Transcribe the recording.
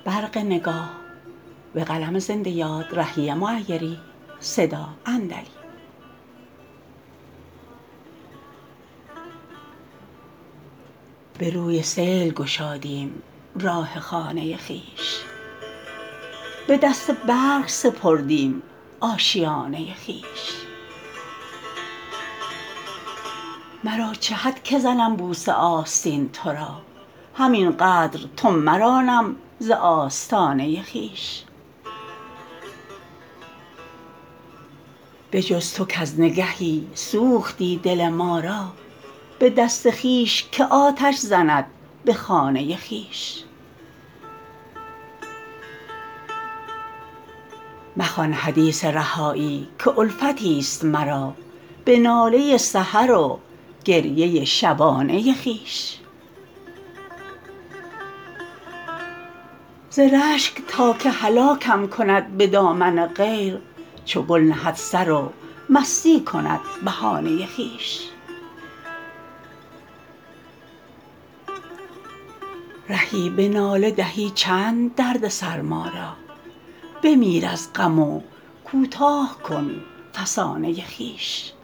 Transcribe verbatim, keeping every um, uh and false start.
برق نگاه به قلم زنده یاد رحیه معیری صدا اندلی. به روی سیل گشادیم راه خانه خویش، به دست برق سپردیم آشیانه خویش. مرا چه حد که زنم بوس آستین ترا، همین قدر تو مرانم ز آستانه خویش. به جز تو کز نگهی سوختی دل ما را، به دست خویش که آتش زند به خانه خویش. مخوان حدیث رهایی که الفتی است مرا، به ناله سحر و گریه شبانه خویش. ز رشک تا که هلاکم کند به دامن غیر، چو گل نهد سر و مستی کند بهانه خویش. رهی به ناله دهی چند دردسر ما را، بمیر از غم و کوتاه کن فسانه خویش.